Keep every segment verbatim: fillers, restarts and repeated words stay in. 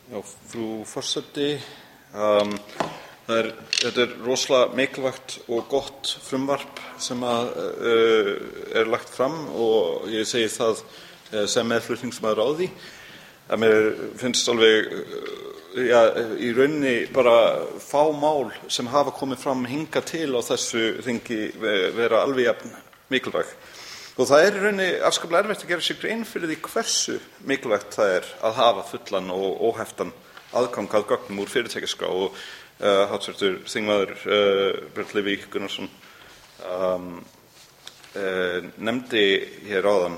Já, frú forseti, um, það er, þetta er rosalega mikilvægt og gott frumvarp sem að, uh, er lagt fram og ég segi það uh, sem meðflutningsmaður á því að mér finnst alveg uh, ja, í rauninni bara fá mál sem hafa komið fram hingað til á þessu þingi vera alveg jafn mikilvæg. Og það er í rauninni afskaplega erfitt að gera sér grein fyrir því hversu mikilvægt það er að hafa fullan og óheftan aðgang að gögnum úr fyrirtækjaskrá og uh, háttvirtur þingmaður uh, Björn Leví Gunnarsson um, uh, nefndi hér áðan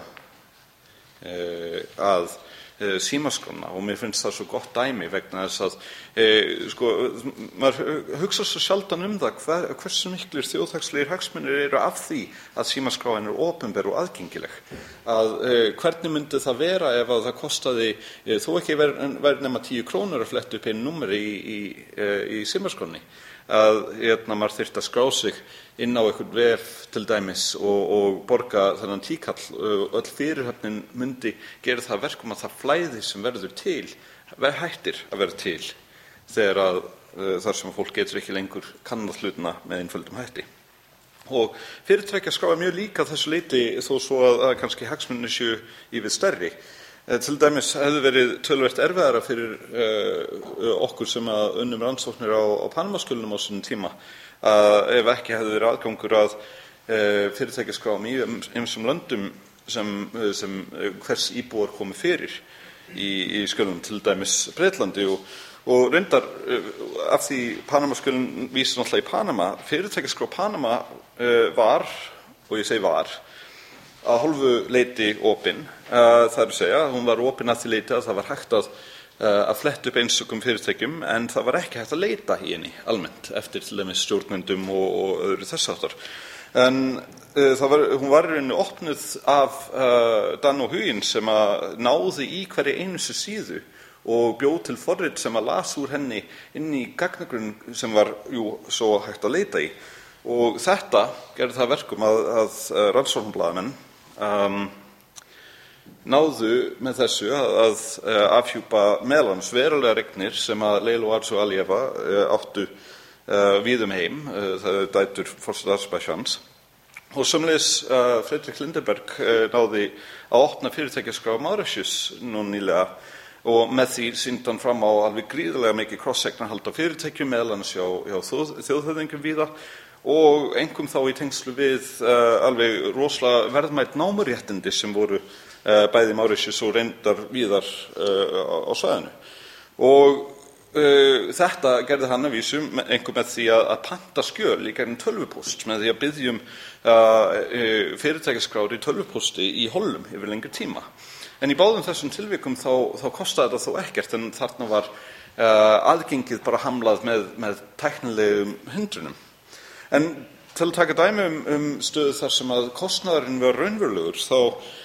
uh, að uh, símaskrána og mér finnst það svo gott dæmi vegna þess að uh, sko, maður hugsa svo sjaldan um það hver, hversu miklir þjóðhagslegir hagsmunir eru af því að símaskráin er opinber og aðgengileg. Að uh, hvernig myndi það vera ef að það kostaði uh, þó ekki væri nema tíu krónur að fletta upp einu númeri í, í, uh, í símaskráni að hérna, maður þyrfti að skrá sig inn á einhvern vef til dæmis og, og borga þennan tíkall og öll fyrirhöfnin myndi gera það verkum að það flæði sem verður til hættir að vera til þegar að uh, þar sem fólk getur ekki lengur kannað hlutina með einföldum hætti. Og fyrirtækjaskrá er mjög líka þessu leyti þó svo að, að kannski hagsmunir séu ívið stærri. Eh, til dæmis hefði verið töluvert erfiðara fyrir uh, okkur sem að unnum rannsóknir á, á Panama-skjölunum á sínum tíma að ef ekki hefði verið aðgangur að uh, fyrirtækjaskrám í ýmsum löndum sem, sem hvers íbúar komi fyrir í, í skjölunum, til dæmis Bretlandi og Og reyndar af því Panama-skjölin vísir náttúrulega í Panama, fyrirtækjaskrá Panama uh, var, og ég segi var, að hálfu leyti opin. Uh, það er að segja, hún var opin að því leyti að það var hægt að, uh, að fletta upp einstökum fyrirtækjum, en það var ekki hægt að leita í henni almennt eftir til dæmis stjórnendum og, og öðru þess háttar. En uh, það var, hún var í rauninni opnuð af uh, Dan og Huginn sem að náði í hverja einustu síðu og bjóð til forrit sem að las úr henni inn í gagnagrunn sem var jú, svo hægt að leita í. Og þetta gerði það verkum að, að rannsóknarblaðamenn um, náðu með þessu að, að afhjúpa meðal annars verulegar eignir sem að Leila og Arzu Aliyeva uh, áttu uh, víð um heim, uh, það er dætur forseta Azerbaidsjans. Og sömuleiðis uh, Fredrik Lindeberg uh, náði að opna fyrirtækjaskrá Mauritius nú nýlega og með því sýndi hann fram á alveg gríðarlega mikið krosseignarhald á fyrirtækjum meðal annars hjá, hjá þjóð, þjóðhöfðingjum víða og einkum þá í tengslu við uh, alveg rosalega verðmæt námuréttindi sem voru uh, bæði Mauritius og reyndar víðar uh, á, á svæðinu. Og uh, þetta gerði hann að vísu einkum með því að, að panta skjöl í gegnum tölvupóst með því að biðjum uh, uh, fyrirtækjaskrár í tölvupósti í hollum yfir lengri tíma. En í báðum þessum tilvikum þá, þá kostaði þetta þó ekkert en þarna var uh, aðgengið bara hamlað með, með tæknilegum hindrunum. En til að taka dæmi um, um stöðu þar sem að kostnaðurinn var raunverulegur þá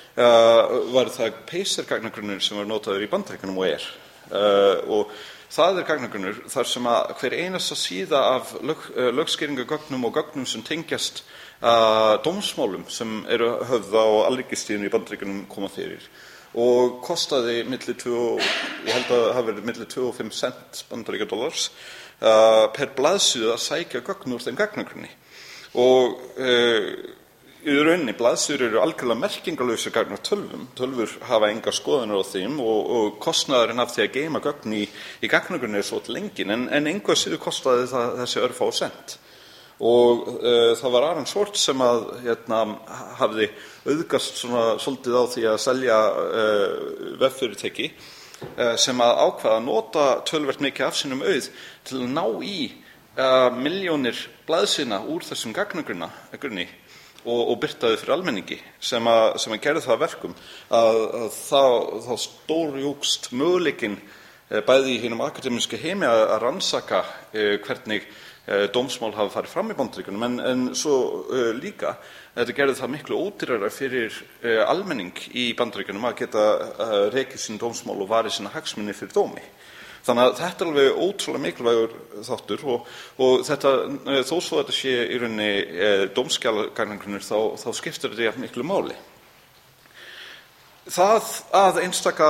uh, var það Pacer-gagnagrunnur sem var notaður í Bandaríkjunum og er. Uh, og það er gagnagrunnur þar sem að hver einasta síða af lög, uh, lögskýringagögnum og gögnum sem tengjast uh, dómsmálum sem eru höfða á alríkistíðinu í Bandaríkjunum koma fyrir. Og kostaði milli tvö, ég held að það hafi verið milli tvö og fimm cent bandaríkjadóllars uh, per blaðsíðu að sækja gögn úr þeim gagnagrunni. Og uh, í rauninni blaðsíður eru algjörlega merkingarlausar gagn á tölvum. Tölvur hafa engar skoðanir á þeim og, og kostnaðurinn af því að geyma gögn í, í gagnagrunni er svo til lengin en, en engu að síður kostaði það þessi örfá cent. Og uh, það var Aaron Swartz sem að hérna, hafði auðgast svona svolítið á því að selja uh, veffyrirtæki uh, sem að ákvaða að nota töluvert mikið af sínum auð til að ná í uh, milljónir blaðsíðna úr þessum gagnagrunni og, og birtaði fyrir almenningi sem að, sem að gerði það verkum að, að þá, þá stórjúkst möguleikinn uh, bæði í hinum akademíska heimi að, að rannsaka uh, hvernig dómsmál hafa farið fram í Bandaríkjunum en, en svo uh, líka þetta gerði það miklu ódýrara fyrir uh, almenning í Bandaríkjunum að geta uh, rekið sín dómsmál og varið sína hagsmuni fyrir dómi. Þannig að þetta er alveg ótrúlega mikilvægur þáttur og, og þetta, uh, þó svo að þetta sé í rauninni uh, dómskjalagagnagrunur þá, þá skiptir þetta jafn miklu máli. Það að einstaka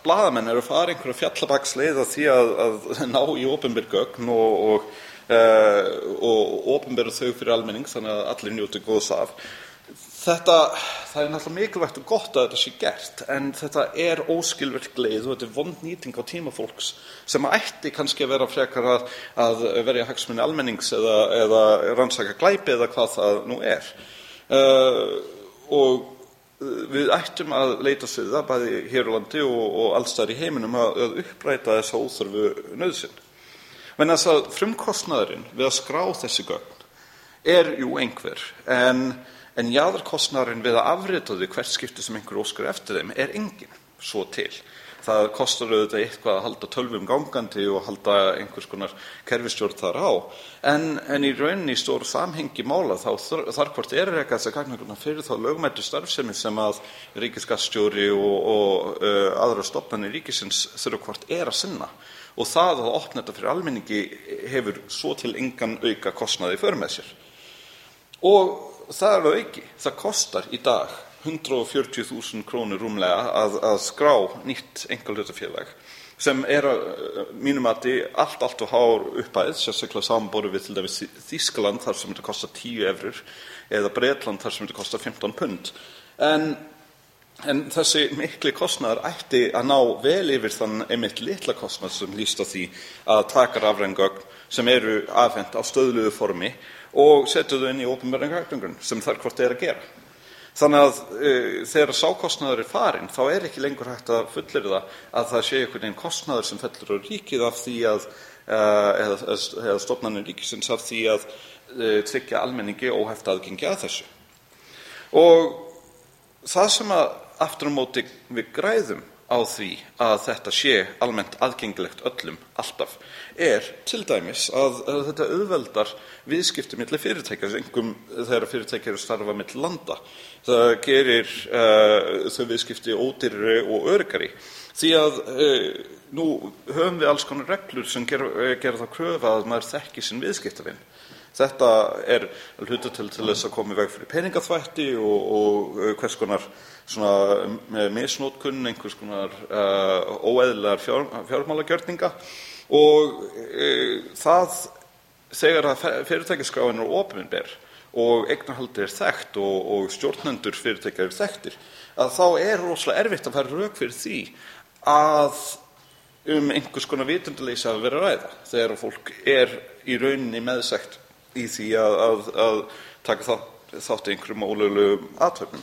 blaðamenn eru að fara einhverja fjallabaksleið að því að, að ná í opinber gögn og, og, uh, og opinbera þau fyrir almenning þannig að allir njóti góðs af. Þetta, það er náttúrulega mikilvægt og gott að þetta sé gert, en þetta er óskilvirk leið og þetta er vond nýting á tíma fólks sem ætti kannski að vera frekar að, að verja hagsmuni almennings eða, eða rannsaka glæpi eða hvað það nú er. Uh, og við ættum að leita sviða, bæði hér á landi og, og alls staðar í heiminum, að, að uppræta þessa óþörfu nauðsyn. Men þess að frumkostnaðurinn við að skrá þessi gögn er jú einhver, en En jaðarkostnaðurinn við að afrita þau hvert skipti sem einhver óskar eftir þeim er engin svo til. Það kostar auðvitað eitthvað að halda tölvum gangandi og halda einhvers konar kerfisstjórn þar á. En, en í rauninni í stóru samhengi mála þá þar hvort er reka þessa gagnagrunar fyrir þá lögmætu starfsemi sem að ríkisskattstjóri og, og uh, aðra stofnanir ríkisins þurfa hvort er að sinna. Og það að opna þetta fyrir almenningi hefur svo til engan auka kostnaði för með sér. Og það er að auki. Það kostar í dag hundrað og fjörutíu þúsund krónur rúmlega að, að skrá nýtt einkahlutafélag sem er að mínum mati allt, allt og hár upphæð, sérstaklega samanborið við til dæmis Þýskaland þar sem þetta kostar tíu evrur eða Bretland þar sem þetta kostar fimmtán pund. En, en þessi mikli kostnaður ætti að ná vel yfir þann einmitt litla kostnað sem lýst á því að taka rafræn gögn sem eru afhent á stöðluðu formi og setja þau inn í opinberan gagnagrunn sem þar hvort er að gera. Þannig að e, þegar sá-kostnaður er farinn, þá er ekki lengur hægt að fullyrða að það sé einhvern veginn kostnaður sem fellur á ríkið af því að, e, eða, eða stofnanir ríkisins af því að e, tryggja almenningi óheft aðgengi að þessu. Og það sem að aftur á móti við græðum á því að þetta sé almennt aðgengilegt öllum alltaf er til dæmis að, að þetta auðveldar viðskipti milli fyrirtækja, einkum þegar fyrirtæki eru starfa milli landa. Það gerir uh, þau viðskipti ódýrari og öruggari. Því að uh, nú höfum við alls konar reglur sem gera, gera það kröfu að maður þekki sinn viðskiptavin. Þetta er hluta til til þess að koma í veg fyrir peningaþvætti og, og hvers konar svona misnotkun, einhvers konar uh, óeðlilegar fjár, fjármálagjörninga og uh, það þegar að fyrirtækjaskráin er opinber og eignarhaldið er þekkt og, og stjórnendur fyrirtækja eru þekktir, að þá er rosalega erfitt að færa rök fyrir því að um einhvers konar vitundaleysi að vera að ræða þegar fólk er í rauninni meðsekt í því að, að, að taka þátt, þátt einhverjum ólöglegum athöfnum.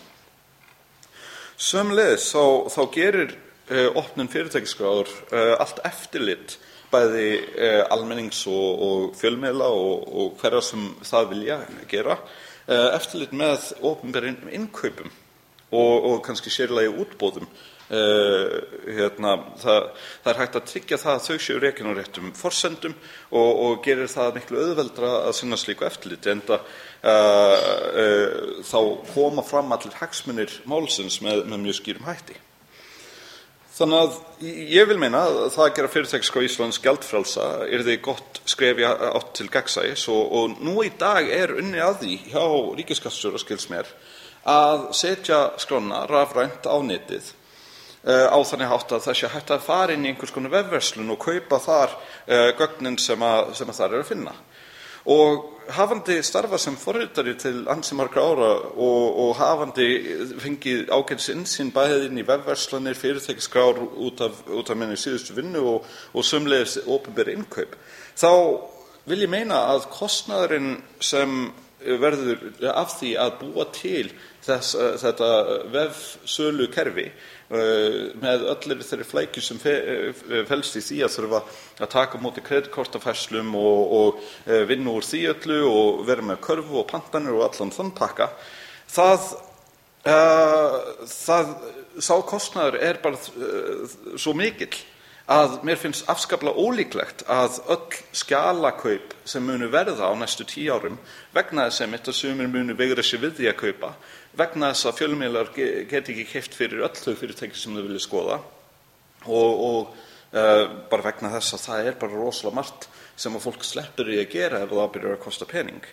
Sömuleiðis þá, þá gerir eh, opnun fyrirtækjaskráður eh, allt eftirlit bæði eh, almennings og, og fjölmiðla og, og hverja sem það vilja gera, eh, eftirlit með opinberum innkaupum og, og kannski sérlega útboðum. Uh, hérna, það, það er hægt að tryggja það að þau séu rekin á réttum forsendum og, og gerir það miklu auðveldra að sinna slíku eftirliti enda uh, uh, þá koma fram allir hagsmunir málsins með, með mjög skýrum hætti. Þannig að ég vil meina að það að gera fyrirtækjaskrá Íslands gjaldfrjálsa yrði gott skref í átt til gegnsæis og, og nú í dag er unnið að því hjá ríkisskattstjóra skils mér að setja skrána rafrænt á netið á þannig hátt að það sé hægt að fara inn í einhvers konar vefverslun og kaupa þar uh, gögnin sem að, sem að þar er að finna. Og hafandi starfa sem forritari til ansi margra ára og, og hafandi fengið ágætis innsýn bæði inn í vefverslanir, fyrirtækjaskrár út af, út af minni síðustu vinnu og, og sömuleiðis opinber innkaup, þá vil ég meina að kostnaðurinn sem verður af því að búa til þess, uh, þetta vefsölu kerfi með öllir þeirri flækju sem felst í því að þurfa að taka á móti kreditkortafærslum og, og vinna úr því öllu og vera með körfu og pantanir og allan þann pakka. Það, uh, það sá kostnaður er bara uh, svo mikill að mér finnst afskaplega ólíklegt að öll skjalakaup sem munu verða á næstu tíu árum vegna þess að þetta sumir munu veigra sér við því að kaupa vegna þess að fjölmiðlar geti ekki keypt fyrir öll þau fyrirtæki sem þau vilja skoða og, og uh, bara vegna þess að það er bara rosalega margt sem að fólk sleppur í að gera ef það byrjar að kosta pening.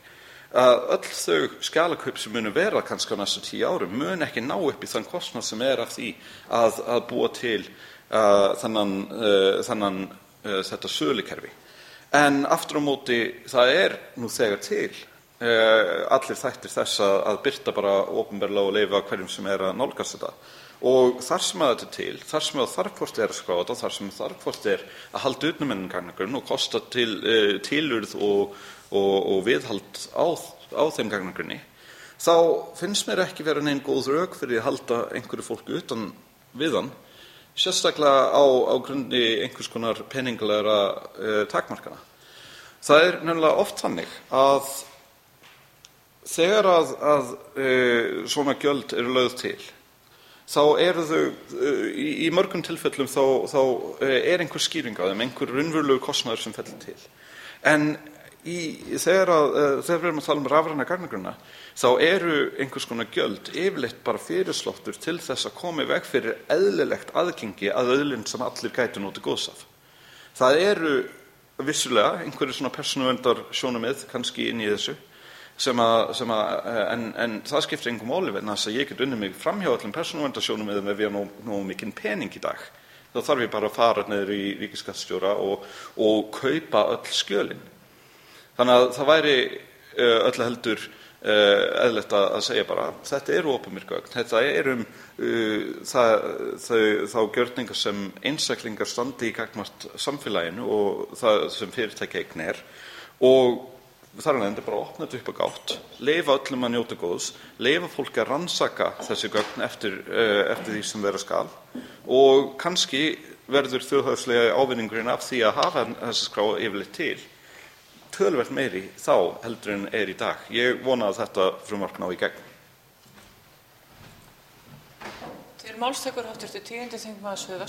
að öll þau skjalakaup sem munu vera kannski á næstu tíu árum mun ekki ná upp í þann kostnað sem er af því að, að búa til uh, þannan, uh, þannan uh, þetta sölukerfi. En aftur á móti það er nú þegar til uh, allir þættir þess að, að birta bara opinberlega og leyfa hverjum sem er að nálgast þetta. Og þar sem að þetta er til, þar sem að þarf hvort er að skrá þetta, þar sem þarf hvort er að halda utan um gagnagrunn og kosta til, uh, tilurð og, og, og viðhald á, á þeim gagnagrunni, þá finnst mér ekki vera nein góð rök fyrir að halda einhverju fólki utan við hann, sérstaklega á, á grunni einhvers konar peningalegra uh, takmarkana. Það er nefnilega oft þannig að þegar að, að uh, svona gjöld eru lögð til, þá eru þau, í, í mörgum tilfellum þá, þá er einhver skýring á þeim, einhver raunverulegur kostnaður sem fellur til. En í, þegar, að, þegar við erum að tala um rafræna gagnagrunna, þá eru einhvers konar gjöld yfirleitt bara fyrirsláttur til þess að koma í veg fyrir eðlilegt aðgengi að auðlind sem allir gætu notið góðs af. Það eru vissulega einhverju svona persónuverndar sjónarmið kannski inn í þessu, sem að, sem að, en, en það skiptir engum máli vegna þess að ég get unnið mig framhjá öllum persónuverndarsjónarmiðum ef ég á nóg, nóg mikinn pening í dag. Þá þarf ég bara að fara niður í ríkisskattstjóra og, og kaupa öll skjölin. Þannig að það væri öll heldur eðlilegt að, að segja bara þetta eru opinber gögn, þetta er um uh, það, þau, þá gjörningar sem einstaklingar standi í gagnvart samfélaginu og það sem fyrirtæki eign er og þar er nefndi bara að opna þetta upp á gátt, leyfa öllum að njóta góðs, leyfa fólki að rannsaka þessi gögn eftir, uh, eftir því sem vera skal og kannski verður þjóðhagslega ávinningurinn af því að hafa þessi skrá yfirleitt til töluvert meiri þá heldur en er í dag. Ég vona að þetta frumvarp ná í gegn. Til málstekur háttvirtur tíundi þingmaður